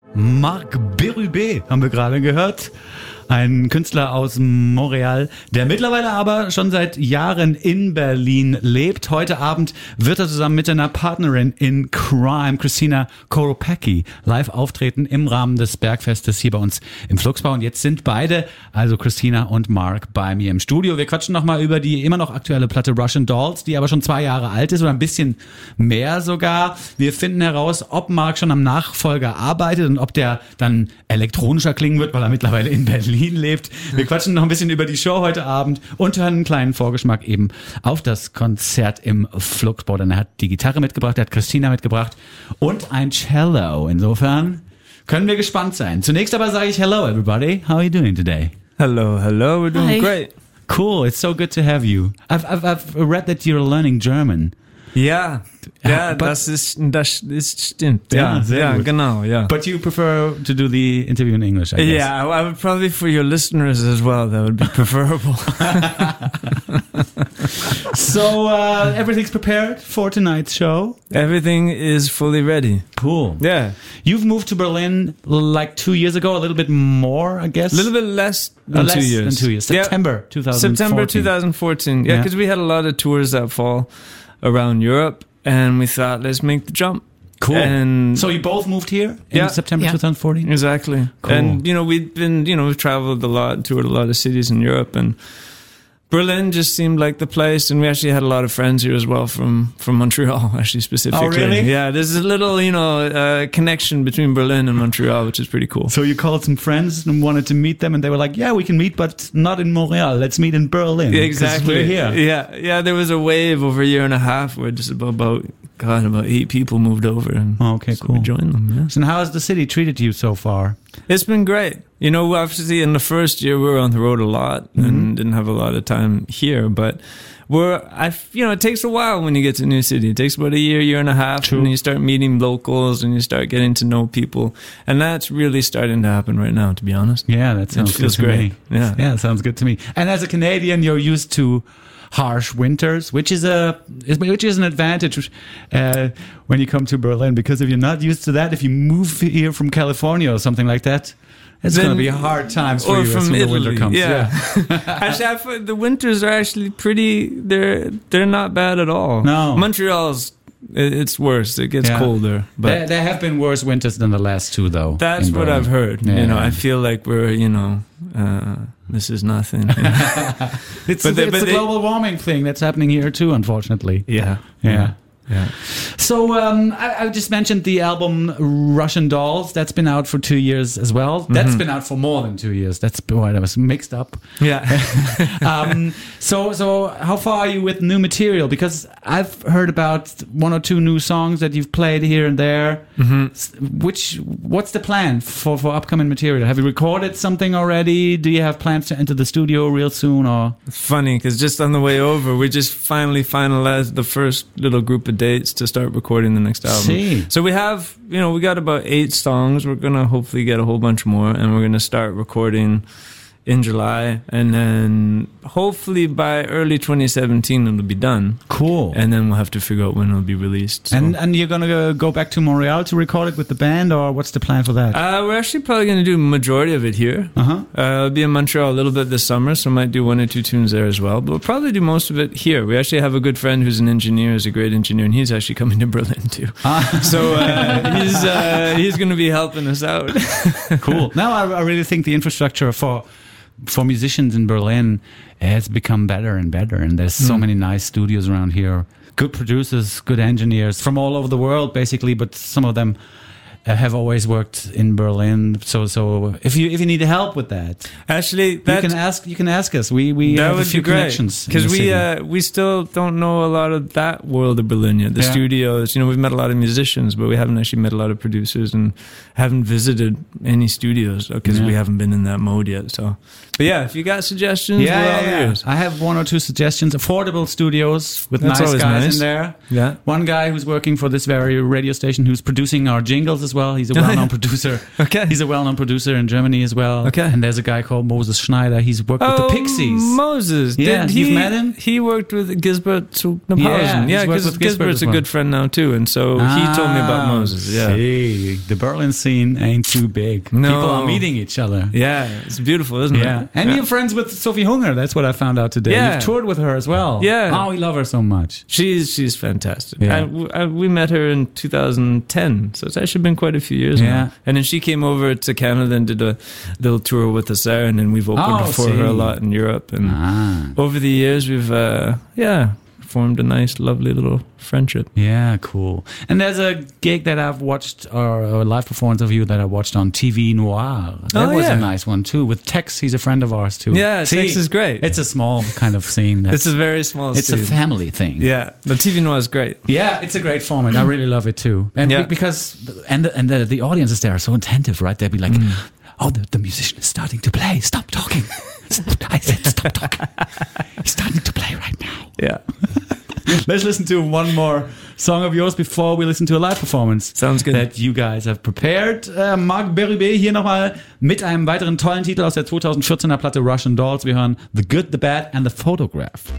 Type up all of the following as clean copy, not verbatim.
Marc Berube haben wir gerade gehört. Ein Künstler aus Montreal, der mittlerweile aber schon seit Jahren in Berlin lebt. Heute Abend wird er zusammen mit seiner Partnerin in Crime, Christina Koropacki, live auftreten im Rahmen des Bergfestes hier bei uns im Flugsbau. Und jetzt sind beide, also Christina und Marc, bei mir im Studio. Wir quatschen nochmal über die immer noch aktuelle Platte Russian Dolls, die aber schon 2 Jahre alt ist oder ein bisschen mehr sogar. Wir finden heraus, ob Marc schon am Nachfolger arbeitet und ob der dann elektronischer klingen wird, weil er mittlerweile in Berlin lebt. Wir quatschen noch ein bisschen über die Show heute Abend und hören einen kleinen Vorgeschmack eben auf das Konzert im Flugsbau. Denn er hat die Gitarre mitgebracht, er hat Christina mitgebracht und ein Cello. Insofern können wir gespannt sein. Zunächst aber sage ich hello everybody. How are you doing today? Hello, we're doing great. Cool, it's so good to have you. I've read that you're learning German. Ja, das stimmt. Ja, sehr gut. Genau, ja. But you prefer to do the interview in English, I guess. Yeah, I would probably for your listeners as well, that would be preferable. So, everything's prepared for tonight's show? Everything is fully ready. Cool. Yeah. You've moved to Berlin like 2 years ago, a little bit more, I guess? A little bit less than 2 years. Less than 2 years. September 2014. September 2014. Yeah, because we had a lot of tours that fall around Europe, and we thought, let's make the jump. Cool. And so you both moved here in September 2014? Exactly. Cool. And, we've traveled a lot, toured a lot of cities in Europe, and Berlin just seemed like the place, and we actually had a lot of friends here as well from Montreal, actually, specifically. Oh, really? Yeah, there's a little, connection between Berlin and Montreal, which is pretty cool. So you called some friends and wanted to meet them, and they were like, yeah, we can meet, but not in Montreal. Let's meet in Berlin. Exactly. We're here. Yeah, there was a wave over a year and a half where just about 8 people moved over. And okay, so cool. we joined them, yeah. So how has the city treated you so far? It's been great. Obviously in the first year we were on the road a lot and didn't have a lot of time here, but it takes a while when you get to a new city. It takes about a year and a half. True. And you start meeting locals and you start getting to know people. And that's really starting to happen right now, to be honest. Yeah, that sounds good to me. Yeah, sounds good to me. And as a Canadian, you're used to harsh winters, which is an advantage when you come to Berlin, because if you're not used to that, if you move here from California or something like that, it's going to be hard times for you as the winter comes. Yeah. Actually, I find the winters are actually they're not bad at all. No. Montreal's, it's worse. It gets colder. But there have been worse winters than the last 2, though. That's what I've heard. Yeah. I feel like we're, this is nothing. It's a global warming thing that's happening here too, unfortunately. Yeah. So I just mentioned the album Russian Dolls. That's been out for 2 years as well. That's been out for more than 2 years. That's why I was mixed up. Yeah. So how far are you with new material? Because I've heard about 1 or 2 new songs that you've played here and there. What's the plan for upcoming material? Have you recorded something already? Do you have plans to enter the studio real soon? Or it's funny because just on the way over, we just finally finalized the first little group of dates to start recording the next album. So we have, we got about 8 songs. We're going to hopefully get a whole bunch more, and we're going to start recording in July, and then hopefully by early 2017 it'll be done. Cool. And then we'll have to figure out when it'll be released. So. And you're gonna go back to Montreal to record it with the band, or what's the plan for that? We're actually probably gonna do majority of it here. It'll be in Montreal a little bit this summer, so I might do 1 or 2 tunes there as well. But we'll probably do most of it here. We actually have a good friend who's an engineer, is a great engineer, and he's actually coming to Berlin too. So he's gonna be helping us out. Cool. Now I really think the infrastructure for musicians in Berlin has become better and better, and there's so many nice studios around here, good producers, good engineers from all over the world basically, but some of them have always worked in Berlin. So if you need help with that, actually, you can ask us. We have a few connections because we still don't know a lot of that world of Berlin yet. The studios, we've met a lot of musicians, but we haven't actually met a lot of producers and haven't visited any studios because we haven't been in that mode yet. So, but if you got suggestions, we're all ears. I have 1 or 2 suggestions. Affordable studios with nice guys in there. Yeah, one guy who's working for this very radio station who's producing our jingles as as well. He's a well-known producer. Okay. He's a well-known producer in Germany as well. Okay. And there's a guy called Moses Schneider. He's worked with the Pixies. Moses. Yeah, you've met him? He worked with Gisbert Zugnapausen. Yeah, because Gisbert's a good friend now too, and so he told me about Moses. Yeah. See, the Berlin scene ain't too big. No. People are meeting each other. Yeah, it's beautiful, isn't it? And you're friends with Sophie Hunger. That's what I found out today. Yeah. You've toured with her as well. Yeah. Oh, we love her so much. She's fantastic. Yeah. We met her in 2010, so it's actually been quite a few years now. And then she came over to Canada and did a little tour with us there, and then we've opened for her a lot in Europe. And over the years, we've formed a nice, lovely little friendship. Yeah, cool. And there's a gig that I've watched, or a live performance of you that I watched on TV Noir. That was a nice one too, with Tex. He's a friend of ours too. Yeah, Tex is great. It's a small kind of scene. It's a very small scene. It's a family thing. Yeah, but TV Noir is great. Yeah, it's a great format. I really love it too. And because the audiences there are so attentive, right? They'll be like, oh, the musician is starting to play. Stop talking. I said stop talking. He's starting to play right now. Yeah. Let's listen to one more song of yours before we listen to a live performance. Sounds good. That you guys have prepared. Marc Berube hier nochmal mit einem weiteren tollen Titel aus der 2014er Platte Russian Dolls. Wir hören The Good, The Bad and The Photograph.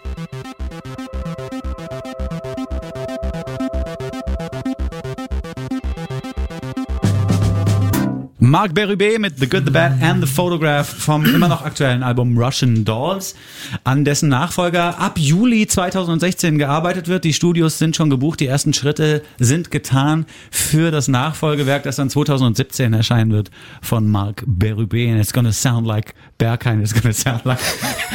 Marc Berube mit The Good, The Bad and The Photograph vom immer noch aktuellen Album Russian Dolls, an dessen Nachfolger ab Juli 2016 gearbeitet wird. Die Studios sind schon gebucht, die ersten Schritte sind getan für das Nachfolgewerk, das dann 2017 erscheinen wird von Marc Berube. And it's gonna sound like Berghain. It's gonna sound like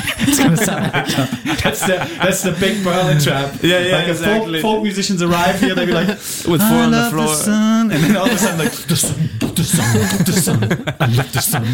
that's the big Berlin trap. Yeah, like exactly. Folk musicians arrive here, they be like with four on the floor, the sun, and then all of a sudden like the sun, I love the sun.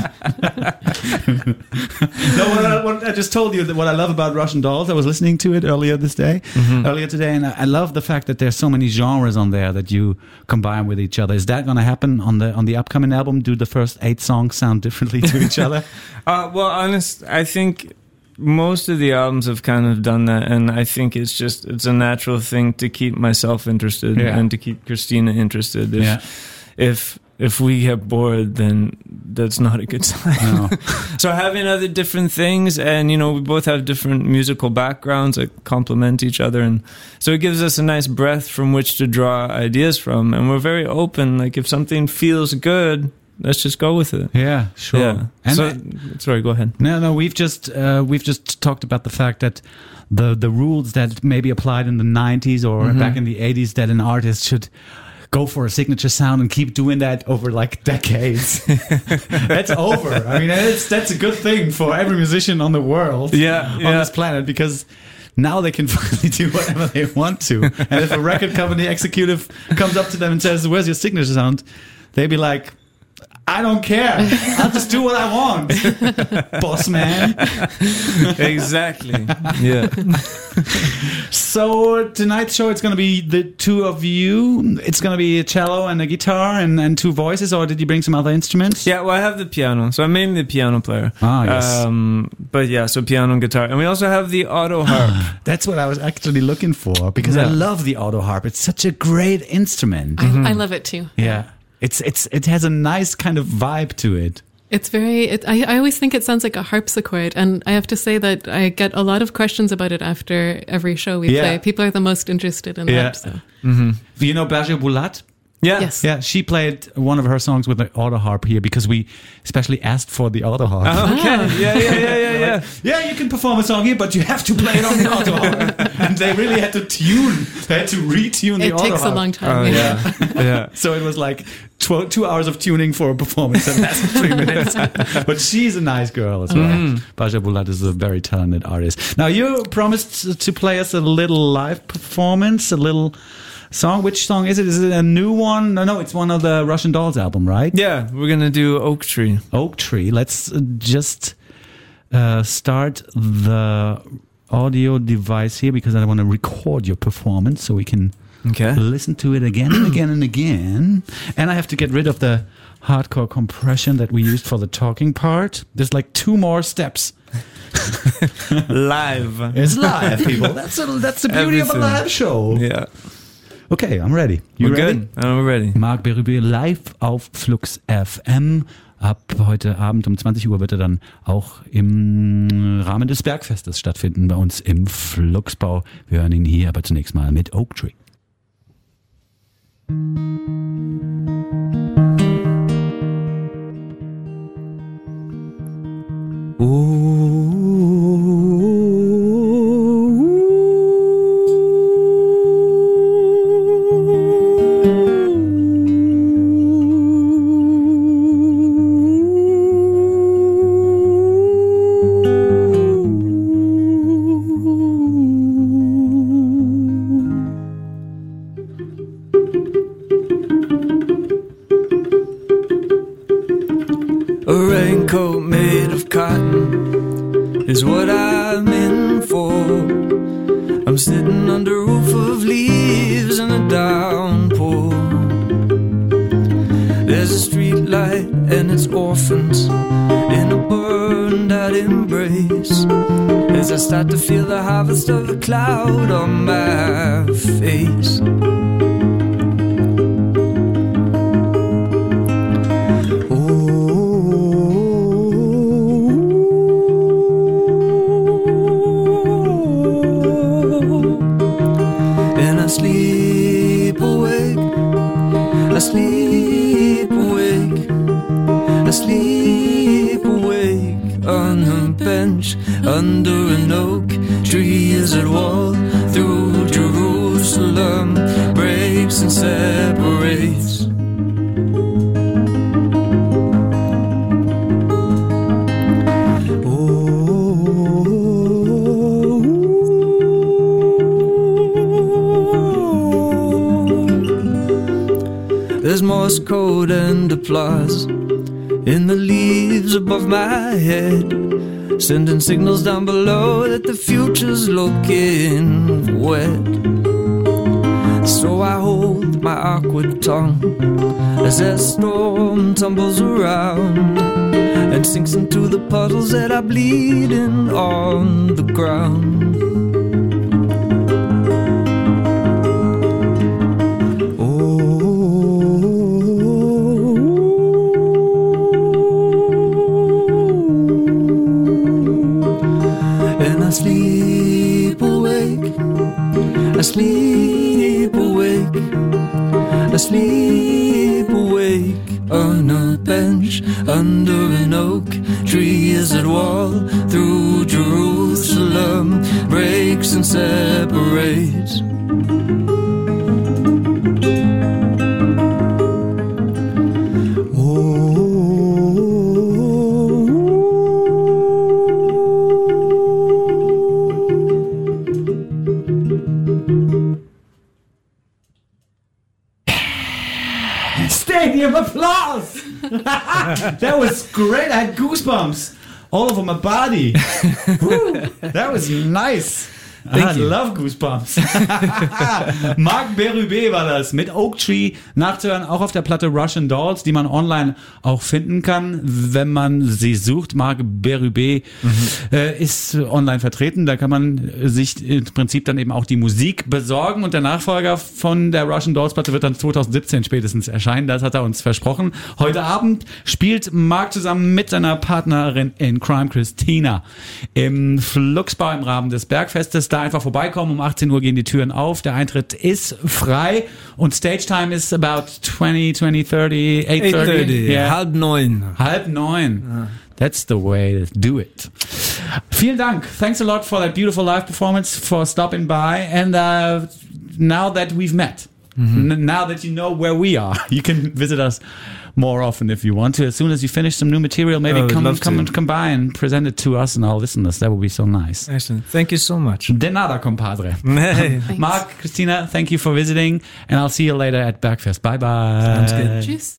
No, what I just told you that what I love about Russian Dolls. I was listening to it earlier today, and I love the fact that there's so many genres on there that you combine with each other. Is that going to happen on the upcoming album? Do the first 8 songs sound differently to each other? Well, I think most of the albums have kind of done that, and I think it's a natural thing to keep myself interested and to keep Christina interested. If we get bored, then that's not a good sign. No. So having other different things, and we both have different musical backgrounds that complement each other, and so it gives us a nice breath from which to draw ideas from, and we're very open. Like if something feels good, let's just go with it. Yeah, sure. Yeah. And sorry, go ahead. No, we've just talked about the fact that the rules that maybe applied in the 90s or back in the 80s, that an artist should go for a signature sound and keep doing that over like decades. That's over. I mean, that's a good thing for every musician on the world, on this planet, because now they can finally do whatever they want to. And if a record company executive comes up to them and says, "Where's your signature sound?" they'd be like, I don't care. I'll just do what I want, boss man. Exactly. Yeah. So tonight's show, it's going to be the two of you. It's going to be a cello and a guitar and 2 voices, or did you bring some other instruments? Yeah, well, I have the piano. So I'm mainly the piano player. Ah, yes. But yeah, so piano and guitar. And we also have the auto harp. That's what I was actually looking for, because I love the auto harp. It's such a great instrument. I love it too. Yeah. It has a nice kind of vibe to it. It's I always think it sounds like a harpsichord, and I have to say that I get a lot of questions about it after every show we play. People are the most interested in that. So. Do you know Berger Boulat? Yeah. Yes. Yeah, she played one of her songs with the auto harp here because we especially ask for the auto harp. Oh, okay. Yeah. Yeah, you can perform a song here, but you have to play it on the auto harp. And they really had to retune the auto harp. It takes a long time. Yeah. So it was like 2 hours of tuning for a performance that lasted 3 minutes. But she's a nice girl as well. Berger Boulat is a very talented artist. Now, you promised to play us a little live performance, a little song. Which song is it? Is it a new one? No, it's one of the Russian Dolls album, right? Yeah, we're going to do Oak Tree. Oak Tree. Let's just start the audio device here, because I want to record your performance so we can listen to it again and again and again. And I have to get rid of the hardcore compression that we used for the talking part. There's like 2 more steps. Live. It's live, people. That's the beauty of a live show. Yeah. Okay, I'm ready. You ready? Good. I'm ready. Marc Berube live auf Flux FM. Ab heute Abend um 20 Uhr wird er dann auch im Rahmen des Bergfestes stattfinden bei uns im Fluxbau. Wir hören ihn hier aber zunächst mal mit Oak Tree. Is what I'm in for. I'm sitting under a roof of leaves and a downpour. There's a street light and it's orphans in a burned out embrace. As I start to feel the harvest of a cloud on my face. Under an oak tree as it walks through Jerusalem, breaks and separates. There's Morse code and applause in the leaves above my head, sending signals down below that the future's looking wet. So I hold my awkward tongue as that storm tumbles around and sinks into the puddles that are bleeding on the ground. Asleep awake on a bench under an oak tree as it walks through Jerusalem, breaks and separates. Stadium applause! That was great. I had goosebumps all over my body. Woo, that was nice. I love Goosebumps. Marc Berube war das mit Oak Tree, nachzuhören auch auf der Platte Russian Dolls, die man online auch finden kann, wenn man sie sucht. Marc Berube ist online vertreten, da kann man sich im Prinzip dann eben auch die Musik besorgen und der Nachfolger von der Russian Dolls Platte wird dann 2017 spätestens erscheinen, das hat er uns versprochen. Heute Abend spielt Marc zusammen mit seiner Partnerin in Crime, Christina, im Fluxbau im Rahmen des Bergfestes. Da einfach vorbeikommen, um 18 Uhr gehen die Türen auf, der Eintritt ist frei und Stage Time ist about 30, 8:30. Yeah. Halb neun. That's the way to do it. Vielen Dank. Thanks a lot for that beautiful live performance, for stopping by, and now that we've met, now that you know where we are, you can visit us more often if you want to. As soon as you finish some new material, maybe come by and present it to us and our listeners. That would be so nice. Excellent. Thank you so much. De nada, compadre. Marc, Christina, thank you for visiting, and I'll see you later at Bergfest. Bye bye. Sounds good. Tschüss.